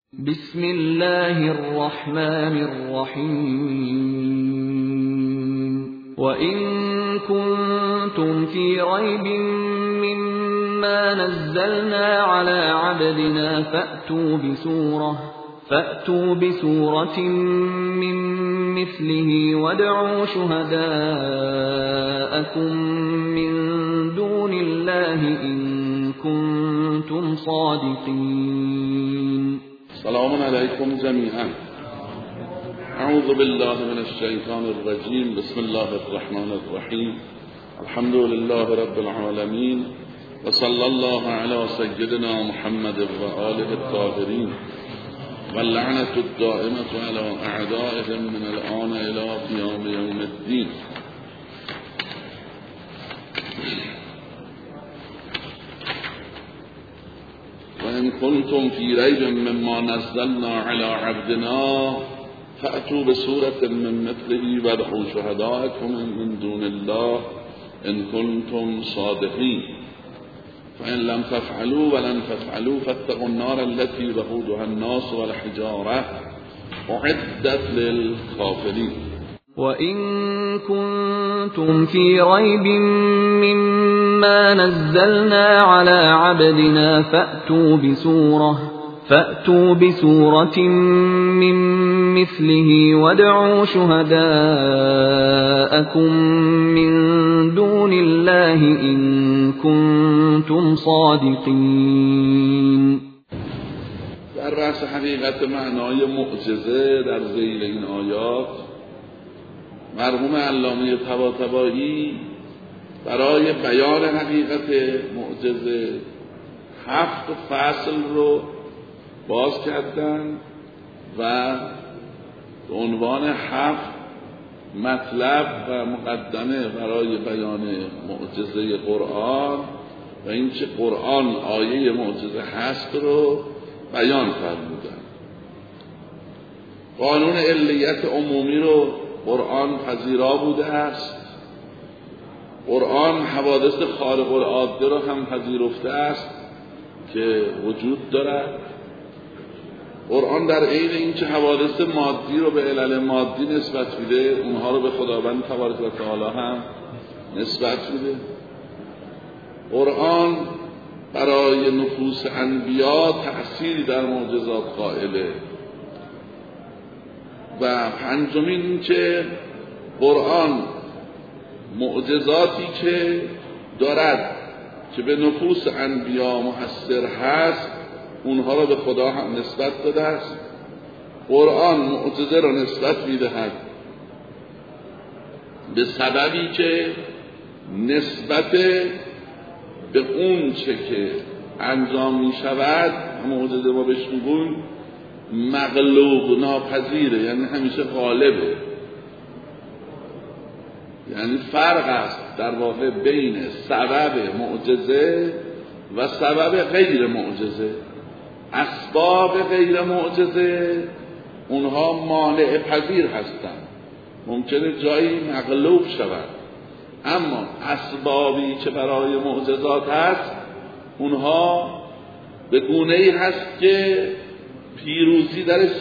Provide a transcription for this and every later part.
بسم الله الرحمن الرحيم وإن كنتم في ريب مما نزلنا على عبدنا فأتوا بسورة من مثله وادعوا شهداءكم من دون الله إن كنتم صادقين. سلام علیکم جمیعا. اعوذ بالله من الشیطان الرجیم. بسم الله الرحمن الرحیم. الحمد لله رب العالمین و صلی الله علی سیدنا محمد و آله الطاهرین و اللعنة الدائمة علی اعدائهم من الآن الى قیام یوم الدین. وإن كنتم في ريب مما نزلنا على عبدنا فأتوا بسورة من مثله وادعوا شهداءكم من دون الله إن كنتم صادقين فإن لم تفعلوا ولن تفعلوا فاتقوا النار التي وقودها الناس والحجارة أعدت للكافرين. وإن كنتم في ريب مما نزلنا على عبدنا فأتوا بسورة من مثله وادعوا شهداءكم من دون الله إن كنتم صادقين. در رأس حقیقت معنای معجزه در ذیل این آیات مرحوم علامه طباطبایی برای بیان حقیقت معجزه 7 فصل رو باز کردن و به عنوان 7 مطلب و مقدمه برای بیان معجزه قرآن و اینکه قرآن آیه معجزه هست رو بیان فرمودن. قانون علیت عمومی رو قرآن پذیرا بوده است. قرآن حوادث خارق العاده رو هم پذیرفته است که وجود دارد. قرآن در عین اینکه حوادث مادی رو به علل مادی نسبت میده، اونها رو به خداوند تبارک و تعالی هم نسبت میده. قرآن برای نفوس انبیا تأثیری در معجزات قائله. و پنجمین این که قرآن معجزاتی که دارد که به نفوس انبیا مؤثر هست اونها را به خدا هم نسبت داده است. قرآن معجزه را نسبت میدهد به سببی که نسبت به اون چه که انجام می شود معجزه ما بهش میگویم مغلوب ناپذیره، یعنی همیشه غالبه. یعنی فرق است در واقع بین سبب معجزه و سبب غیر معجزه. اسباب غیر معجزه اونها مانع پذیر هستند، ممکنه جایی مغلوب شود، اما اسبابی که برای معجزات هست اونها به گونه‌ای هست که پیروزی در 100%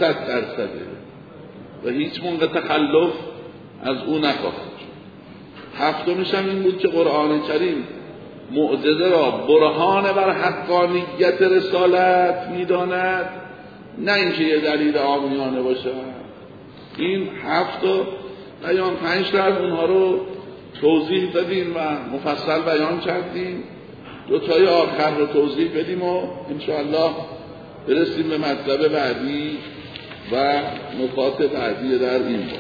و هیچ موقع تخلف از او نخواهد. هفتمش هم این بود که قرآن کریم معجزه را برهان بر حقانیت رسالت می‌داند، نه اینکه یه دلیل عامیانه باشه. این 7 بیان 5 تا از اونها رو توضیح دادیم و مفصل بیان کردیم. 2 تای آخر رو توضیح بدیم و انشاءالله برسیم به مطلب بعدی و نکات بعدی در این باب.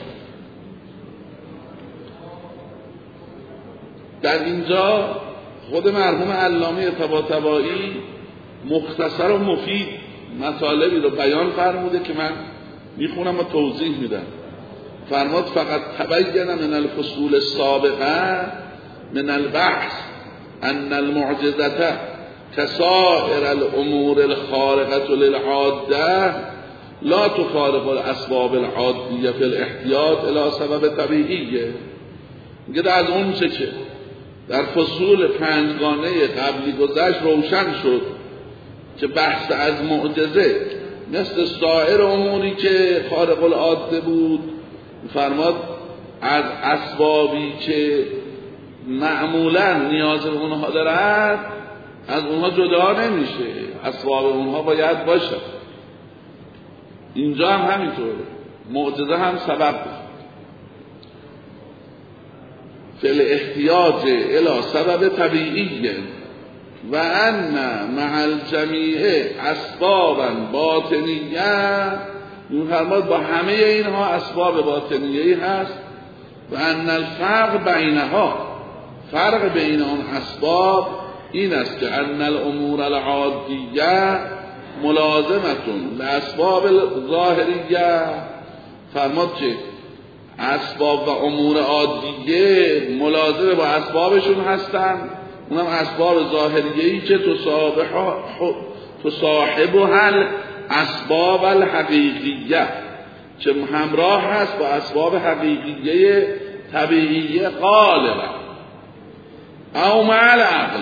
در اینجا خود مرحوم علامه طباطبایی مختصر و مفید مطالبی رو بیان فرموده که من میخونم و توضیح میدم. فرمود فقط تبین من الفصول السابقه من البحث ان المعجزه كسائر الامور الخارقه للعاده لا تخالف الاسباب العادیه في الاحتیاط الى سبب طبیعیه. میگه از اون چه که در فصول 5 گانه قبلی گذشت روشن شد که بحث از معجزه مثل سایر اموری که خارق العاده بود، فرماد از اسبابی که معمولا نیاز به اونها دارد از اونها جدا نمیشه، اسباب اونها باید باشه. اینجا هم همینطوره، معجزه هم سبب فل احتیاج الى سبب طبیعی و ان مع الجمیع اسبابا باطنیه، می‌فرماد با همه اینها اسباب باطنیه‌ای هست. و ان الفرق بینها، فرق بین آن اسباب این است که ان الامور العادیه ملازمتون لاسباب ظاهریه، فرماد که اسباب و امور عادیه ملازمه با اسبابشون هستن، اونم اسباب ظاهریه‌ای که تصاحبها اسباب الحقیقیه، که همراه هست با اسباب حقیقیه طبیعیه غالبا او مع العقل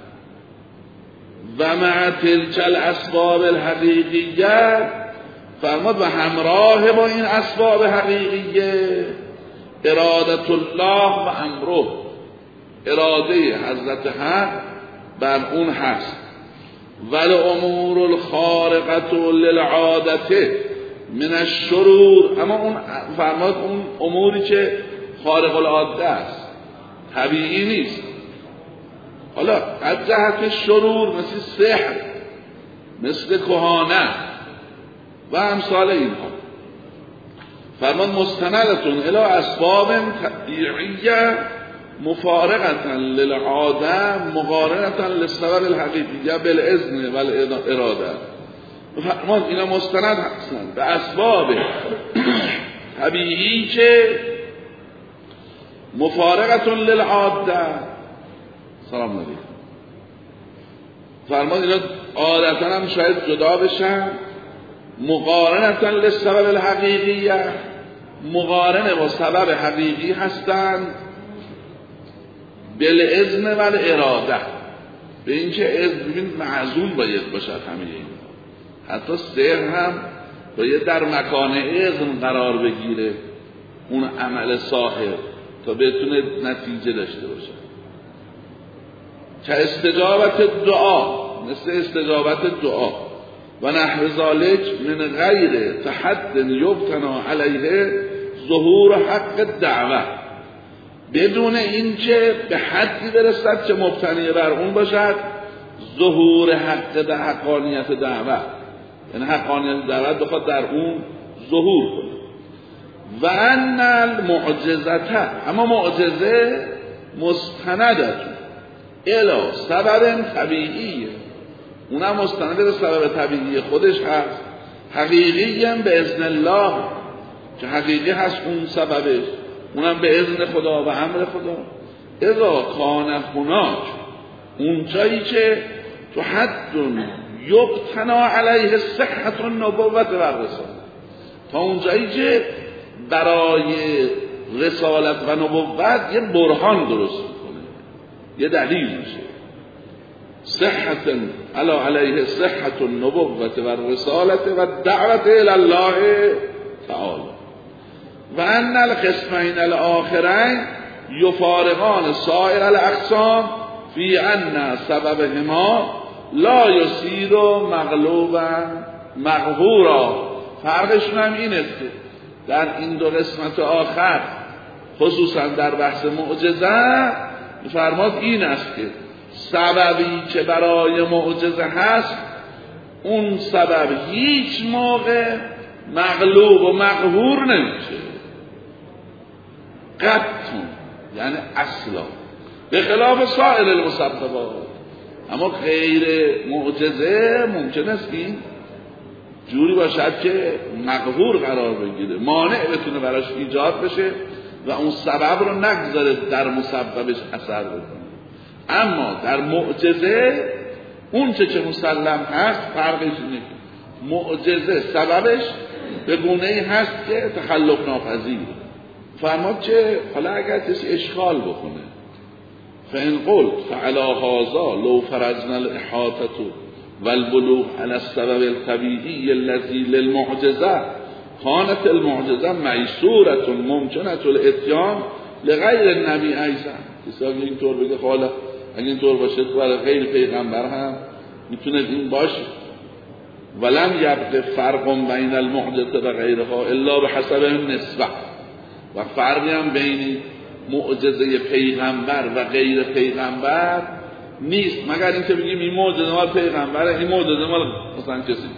و مع تلک الاسباب الحقیقیه، فرماد و همراه با این اسباب حقیقیه ارادت الله و امره، اراده حضرت حق بر اون هست. ول امور الخارقه للعادته من الشرور، اما اون فرماد اون اموری که خارق العاده است، طبیعی نیست، حالا از جهت شرور مثل سحر، مثل کهانت و امثال اینها، فرمان مستندتون الی اسباب طبیعیه مفارقتا للعاده مقارنتا للسبب الحقیقیه بالاذن والاراده، فرمان اینا مستند هستند به اسباب طبیعی که مفارقتون للعاده، سلام علیکم، فرمان اینا عادتا هم شاید جدا بشن، مقارنتا للسبب الحقیقیه، مقارنه با سبب حقیقی هستند، بالاذن والاراده، به اینکه اذن معزول باید باشد همه این، حتی سحر هم باید در مکان اذن قرار بگیره اون عمل ساحر تا بتونه نتیجه داشته باشه، که استجابت دعا، مثل استجابت دعا و نحو ذالک من غیر تحد یبتنا علیه ظهور حق دعوه، بدون اینکه به حدی برسد که مبتنی بر اون باشد ظهور حقانیت دعوه، یعنی حقانیت دعوت بخواد در اون ظهور کنه. و ان المعجزته، اما معجزه مستندت الی سبب طبیعیه، اونم مستند به سبب طبیعی خودش هست، حقیقی هم به اذن الله، که حقیقی هست اون سببش، اونم به اذن خدا و امر خدا. اذا کان هناک، اون جایی که تو حد یبتنا علیه صحت النبوت و رسالت، تا اون جایی که برای رسالت و نبوت یه برهان درست میکنه، یه دلیل میشه، صحت علیه صحت النبوت و رسالت و دعوت الی الله تعالی. و ان القسمین الاخرین یفارقان سایر الاقسام فی ان سببهما لا یصیر مغلوبا مقهورا، فرقشون هم این است که در این دو قسمت آخر خصوصا در بحث معجزه فرماد این است که سببی که برای معجزه هست اون سبب هیچ موقع مغلوب و مقهور نمیشه، قطعا، یعنی اصلا، به خلاف سایر المسببات. اما غیر معجزه ممکن است این جوری باشد که مقهور قرار بگیره، مانع بتونه براش ایجاد بشه و اون سبب رو نگذاره در مسببش اثر بکنه. اما در معجزه اون چه مسلم هست فرقش اینه، معجزه سببش به گونه‌ای هست که تخلف ناپذیر. فرماد که حالا اگر کسی اشکال بکنه، فإن قلت فعلى هذا لو فرضنا الإحاطة والبلوغ على السبب الطبيعي الذي للمعجزه كانت المعجزه ميسوره ممکنه الاتیان لغیر النبی ایضا. کسی اگه اینطور بگه حالا اگه اینطور باشه برای غیر پیغمبر هم میتونه این باشه. ولم یبقى فرق بین المعجزه و غیرها الا بحسب النسبه، و فرقی هم بین معجزه پیغمبر و غیر پیغمبر نیست مگر اینکه بگیم این معجزه مال پیغمبره، این معجزه مال مثلا کسی.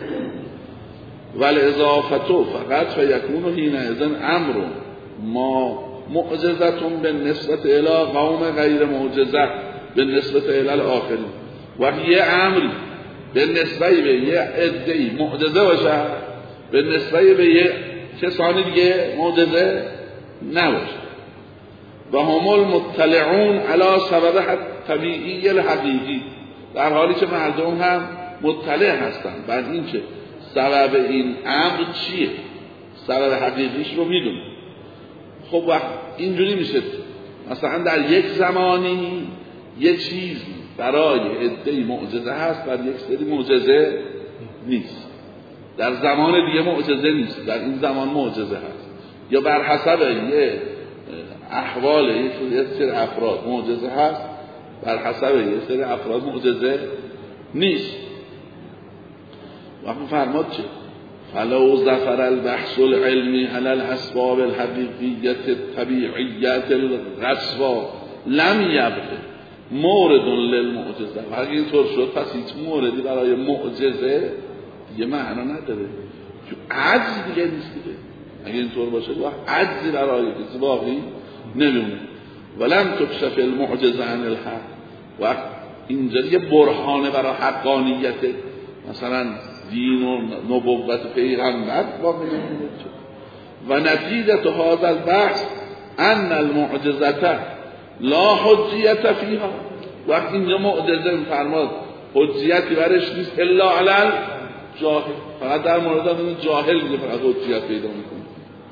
والاضافه فقط فیکون حینئذ امر ما معجزه بالنسبه الی قوم غیر معجزه بالنسبه الی الاخرین، و یه امری به نسبت به یه عده‌ای معجزه باشه به نسبت به یه کسانی دیگه معجزه نباشه. و هم المطلعون علی سبب طبیعی الحقیقی، در حالی که مردم هم مطلع هستن بر این که سبب این امر چیه، سبب حقیقیش رو میدونن. خب وقت اینجوری میشه مثلا در یک زمانی یه چیز برای عده‌ای معجزه هست در یک سری معجزه نیست، در زمان دیگه معجزه نیست، در این زمان معجزه هست، یا بر حسب یه احوال یه سری افراد معجزه هست، بر حسب یه سری افراد معجزه نیست. وقت فرماد چه؟ فلو ظفر البحث العلمی علی الاسباب الحقیقیت الطبیعیت الغصبا لم یبقى مورد للمعجزه. و اگه اینطور شد پس هیچ موردی برای معجزه دیگه معنا نداره، چون عجز دیگه نیست دیگه. اگه اینطور باشه وقت عجزی برای کسی باقی نمیمونه. ولم تکشف المعجزه عن الحق، و اینجا یه برهانه برای حقانیت مثلا دین و نبوت پیغمبر واقعی نمیمونه. و نتیجه هذا البحث ان المعجزه لا حجیت فیها، وقت اینجا معجزه فرماد حجیتی برش نیست الا علی جاهل، فقط در مورد اون جاهل دیگه فقط حجیت پیدا میکنه.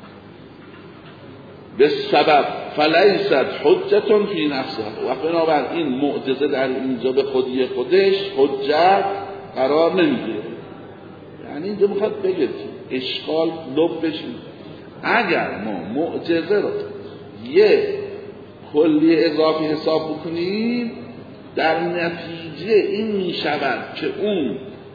به سبب فلیست حجتون فی نفسها، و بنابراین معجزه در اینجا به خودی خودش حجت قرار نمیگیره. یعنی اینجا میخواد بگه اشکال لبش اگر ما معجزه رو یه کلی اضافی حساب بکنیم در نتیجه این میشود که اون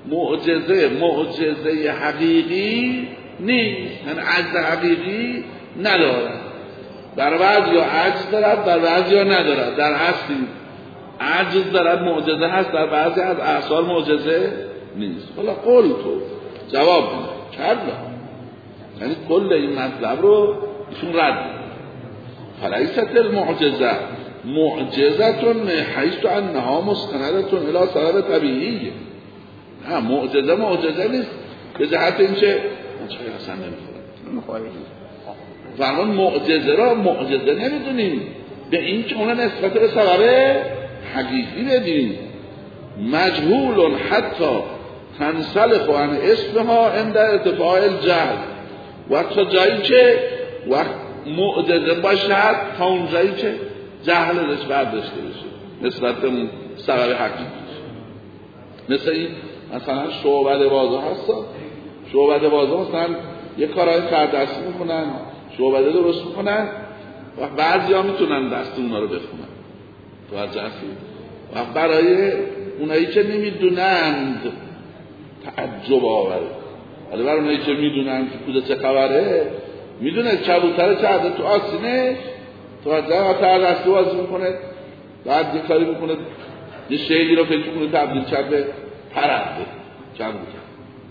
معجزه حقیقی نیست، یعنی عجز حقیقی ندارد. در بعضی عجز دارد، در بعضی ندارد. در اصلی عجز دارد، معجزه هست، در بعضی از احوال معجزه نیست. حالا قول تو جواب کرد، یعنی کل این مطلب رو ایشون رد. فلیست المعجزه معجزه حیث انها مستنده الی سبب طبیعی. نه معجزه نیست به جهت اینکه چای اصلا نمیخوره. فرمان معجزه را معجزه نمیدونیم به این که اون نسبت به سبب حقیقی بدیم. مجهول حتی تنسلخ عن اسمها عند ارتفاع الجهل، و تا جایی که وقت معجزه باشد تا اون جایی که جهل ازش برداشته بشه نسبت به اون سبب حقیقی. مثل این مثلا شعبده بازا هست، شعبده بازا مثلا یه کارهای کاردستی میکنن، شعبده درست میکنن و بعضی ها میتونن دست اونا رو بخونن تو جنسی، و برای اونایی که نمیدونند تعجب آوره، ولی برای اونایی که میدونن که کجا چه خبره، میدونه کبوتر چرده تو آسینش تو دستی بازی میکنه، بعد یه کاری میکنه یه شیعی رو فکر کنه تبدیل کرد به پرنده کبوتر.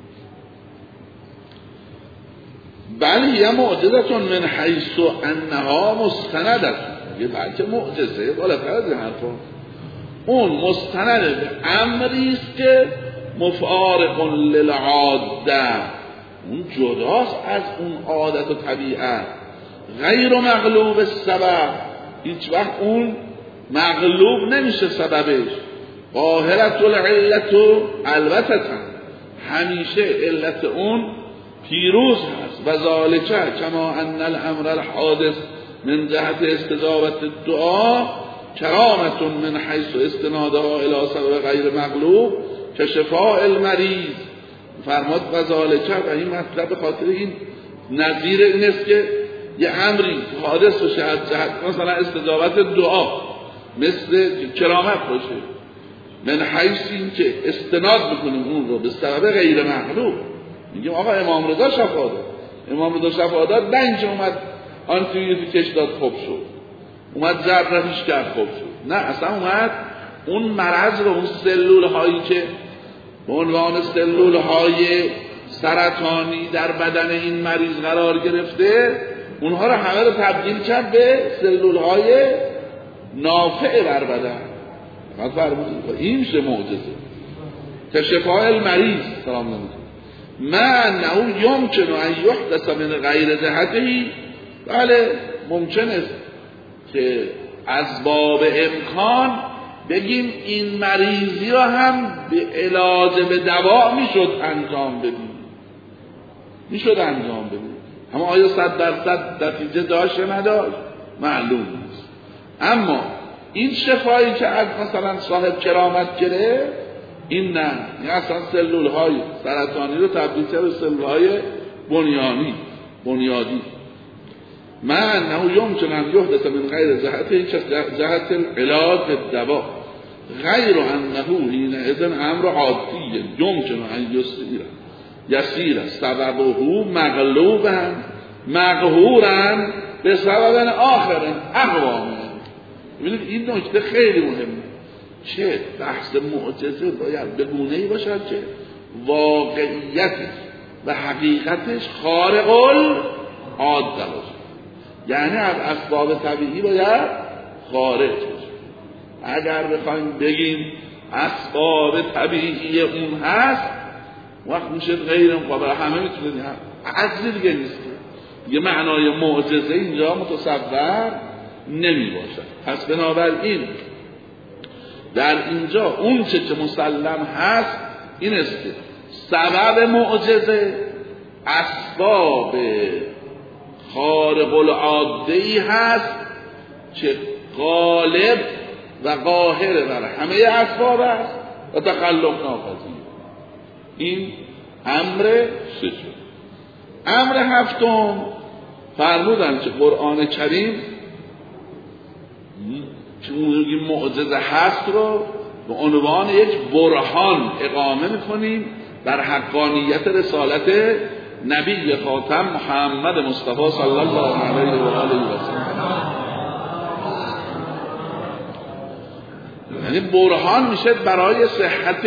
بله یه معجزتون من حیث انها مستندت، یه بلکه معجزه بالاتر از این حرفا، اون مستند به امریست که مفارق للعاده، اون جداست از اون عادت و طبیعت، غیر مغلوب السبب، هیچ وقت اون مغلوب نمیشه سببش. قاهرت العلت، البته همیشه علت اون پیروز هست. و ذالک کما ان الامر الحادث من جهت استجابت الدعا کرامت من حیث استنادها الى سبب غیر مغلوب که شفاء المریض فرماد وذالکه، و این مطلب به خاطر این نظیر این است که یه امری حادث و جهت مثلا استجابت دعا مثل کرامت باشه، من حیث این که استناد بکنیم اون رو به سبب غیر مخلوق. میگیم آقا امام رضا شفا داد، امام رضا شفا داد، نه اینکه اومد آنتیبیوتیکش داد خوب شد، اومد جراحیش کرد خوب شد، نه، اصلا اومد اون مرض رو، اون سلول هایی که به عنوان سلول های سرطانی در بدن این مریض قرار گرفته، اونها رو همه رو تبدیل کرد به سلول های نافع بر بدن. فقط فرمودید این میشه معجزه که شفاء المریض. سلام علیکم. ما انه یمکن ان یحدث من غیر جهته، بله ممکن است که از باب امکان بگیم این مریضی رو هم به علاج به دوا میشد انجام بدیم، اما آیا 100% نتیجه داشت یا نداشت معلوم نیست. اما این شفایی که از مثلا صاحب کرامت گرفت، این نه، این اصلا سلول های سرطانی رو تبدیل کرد به سلول های بنیادی. ما انه یمکن ان یحدث من غیر جهته، جهت العلاج بالدوا، غیر انه حینئذ امر عادی یمکن ان یسیر سببه مقهورا به سبب آخر اقوام. ببینید این نکته خیلی مهمه، چه بحث معجزه باید به گونه‌ای باشد که واقعیتش و حقیقتش خارق العاده باشه، یعنی از اسباب طبیعی باید خارج باشه. اگر بخوایم بگیم اسباب طبیعی اون هست، وقت میشه غیر مقابل، همه میتونید عجزی دیگه نیست، یه معنای معجزه اینجا متصور نمی باشد. پس بنابراین در اینجا اون چه مسلم هست این است که سبب معجزه اسباب خارق العاده‌ای هست که غالب و قاهر بر همه اسباب است و تخلف ناپذیر. این امر ششم. امر هفتم فرمودن که قرآن کریم که اون معجزه هست رو به عنوان یک برهان اقامه میکنیم بر حقانیت رسالت نبی خاتم محمد مصطفی صلی الله علیه و آله و سلم. یعنی برهان میشه برای صحت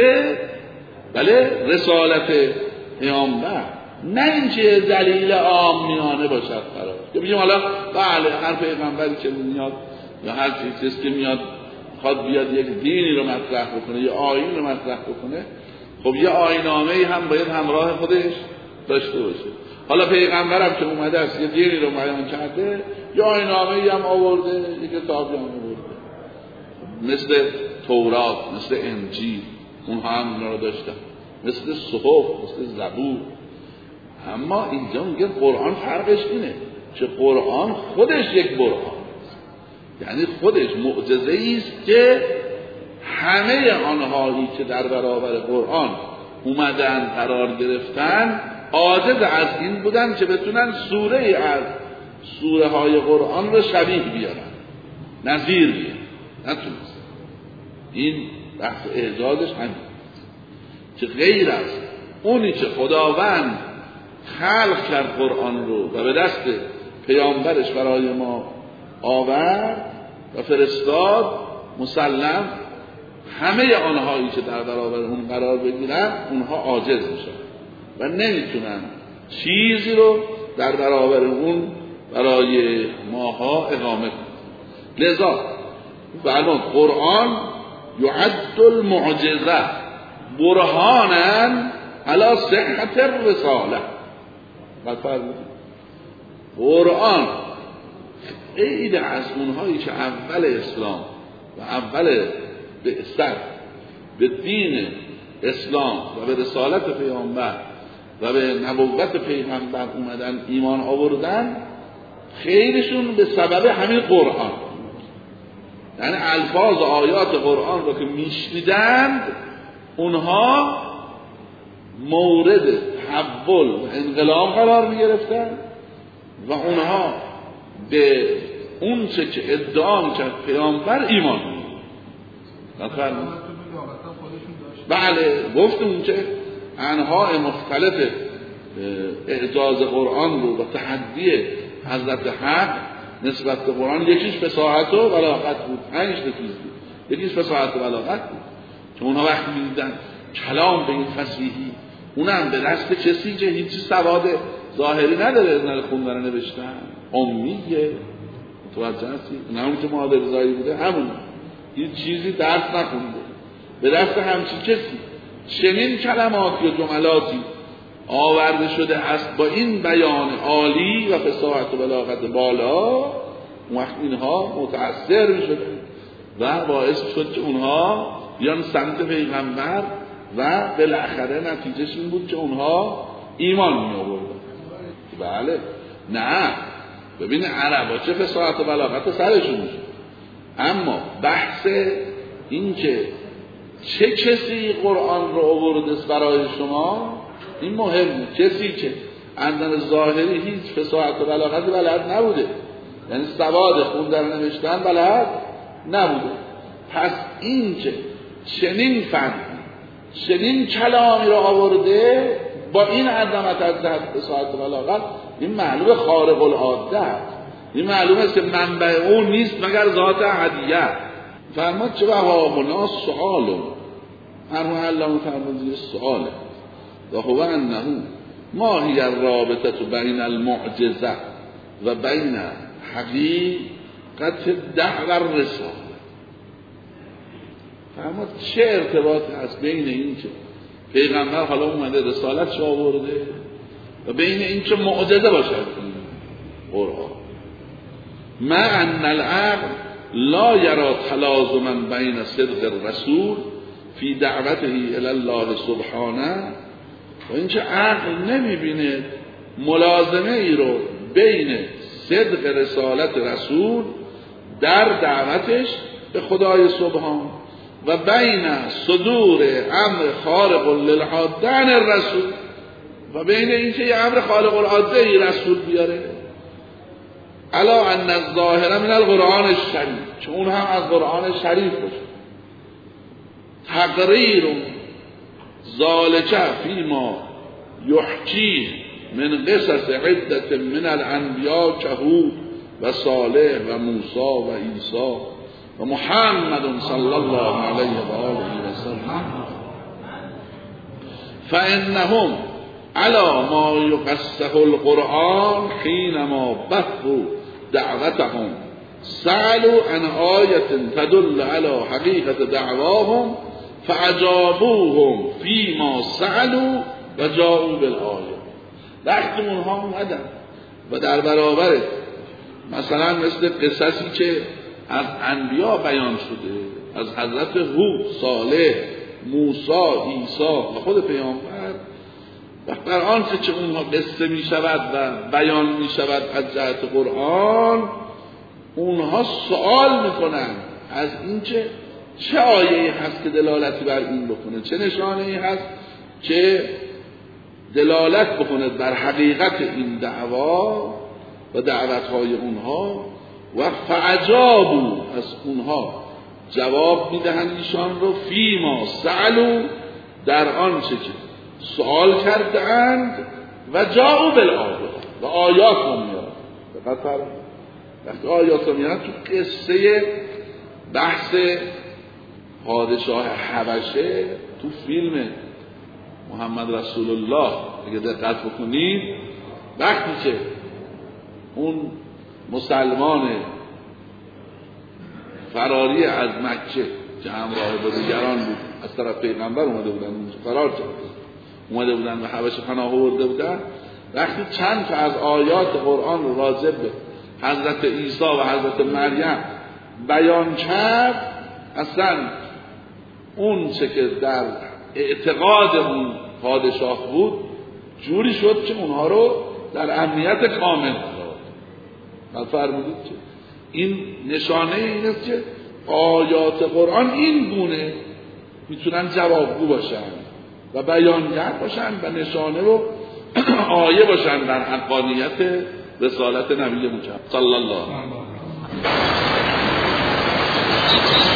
رسالت پیامبر، نه اینکه دلیل عامیانه باشد قرار که بگیم حالا بله هر پیغمبری که میاد یا هر چیزی که میاد خواهد بیاد یک دینی رو مطرح بکنه یا آیین رو مطرح بکنه، خب یه آیین‌نامه‌ای هم باید همراه خودش داشته باشه. حالا پیغمبرم که اومده است یه دینی رو بیان کرده، یه آیین‌نامه‌ای هم آورده، یه کتابی هم آورده، مثل تورات، مثل انجیل، اونها هم اینا رو داشتن، مثل صحف، مثل زبور. اما اینجا میگه قرآن فرقش اینه که قرآن خودش یک برهان، یعنی خودش معجزه‌ای است که همه آنهایی که در برابر قرآن اومدن قرار گرفتن عاجز از این بودن که بتونن سوره از سوره های قرآن رو شبیه بیارن، نظیر بیارن، نتونست. این بحث اعجازش همین که غیر از اونی که خداوند خلق کرد قرآن رو و به دست پیامبرش برای ما آورد و فرستاد، مسلم همه آنهایی که در برابر اون قرار بگیرن اونها عاجز میشن و نمیتونن چیزی رو در برابر اون برای ماها اقامه کنن. لذا فرمود قرآن یعد المعجزه برهانا علی صحت الرساله. قرآن خیلی از اونهایی که اول اسلام و اول بعثت به دین اسلام و به رسالت پیامبر و به نبوت پیغمبر اومدن ایمان آوردن، خیلیشون به سبب همین قرآن، یعنی الفاظ و آیات قرآن رو که میشنیدند اونها مورد تحول و انقلاب قرار می گرفتن و اونها به اون چه که ادعا میکرد پیامبر ایمان می‌آورد. بله گفتم که انواع مختلف اعجاز قرآن رو و تحدی حضرت حق نسبت به قرآن، یکیش فصاحت و بلاغت بود، 5 چیز بود. یکیش فصاحت و بلاغت بود که اونها وقتی می‌دیدن کلام به این فصیحی، اونم به دست کسی که هیچ سواد ظاهری نداره، نه خوندن نوشتن، امیه، متوجه هستی؟ نه اون که مادر زایی بوده، همون هیچ چیزی درس نخونده، به دست همچین کسی چنین کلماتی و جملاتی آورده شده است با این بیان عالی و فصاحت و بلاغت بالا، اون وقت اینها متأثر می‌شدن و باعث شد که اونها بیان سمت پیغمبر و بالاخره نتیجهش این بود که اونها ایمان می‌آوردن. بله نه ببین عربا چه فصاحت و بلاغت سرشون میشه، اما بحث این که چه کسی قرآن رو آورده برای شما این مهمه. کسی که اندن ظاهری هیچ فصاحت و بلاغتی بلد نبوده، یعنی سواد خوندن و نوشتن بلد نبوده، پس این که چنین فن چنین کلامی رو آورده با این عظمت از جهت فصاحت و بلاغت، این معلوم خارق العاده است، این معلومه است که منبع اون نیست مگر ذات احدیه. فرمود چه وهامنا سؤال، فرمود الله فرمود سؤاله و هو انه ما هی الرابطه بین المعجزه و بین حقیقت دعوی الرساله. فرمود چه ارتباطی هست بین این که پیغمبر حالا اومده رسالتش آورده و بین این که معجزه باشد قرآن، ما ان العقل لا یرا تلازما بین صدق الرسول فی دعوته الی الله سبحانه، و این که عقل نمیبینه ملازمه ای رو بین صدق رسالت رسول در دعوتش به خدای سبحان و بین صدور امر خارق للعاده عن الرسول، و بین این که یه امر خارق العاده ای رسول بیاره، الا ان الظاهر من القرآن الشریف، چون اون هم از قرآن شریف باشه، تقریر ذالک فیما یحکی من قصص عدت من الانبیاء که هود و صالح و موسی و عیسی و محمد صلی الله علیه و آله و سلم، فانهم على ما يقصه القرآن حينما بثوا دعوتهم سألوا عن آية تدل على حقيقة دعواهم فأجابوهم فيما سألوا و جاءوا بالآية. وقتی اونها اومدن و در برابر مثلا مثل قصصی که از انبیا بیان شده، از حضرت هود، صالح، موسی، عیسی و خود پیامبر، و در آنچه که اونها قصه می شود و بیان می شود از جهت قرآن، اونها سوال می کنند از اینکه چه آیه‌ای هست که دلالتی بر این بکنه، چه نشانه‌ای هست که دلالت بکنه بر حقیقت این دعوا و دعوت‌های اونها، و فعجابو از اونها جواب میدهند ایشان رو فیما سألو در آنچه که سوال کردند و جاءوا بالآیات و آیات رو میارن. دقت وقتی آیات رو میارن تو قصه بحث پادشاه حبشه تو فیلم محمد رسول الله اگه دقت بکنید، وقتی که اون مسلمان فراری از مکه که همراه با دیگران بود از طرف پیغمبر اومده بودن فرار کرد، اومده بودن و حبشه پناه آورده بودن، وقتی چند تا از آیات قرآن رو راجع به حضرت عیسی و حضرت مریم بیان کرد، اصلا اون چه که در اعتقاد اون پادشاه بود جوری شد که اونها رو در امنیت کامل قرار فرمودید که این نشانه این است که آیات قرآن این گونه میتونن جوابگو باشن و بیانگر باشن و نشانه و آیه باشن در حقانیت رسالت نبی مکرم صلی الله علیه و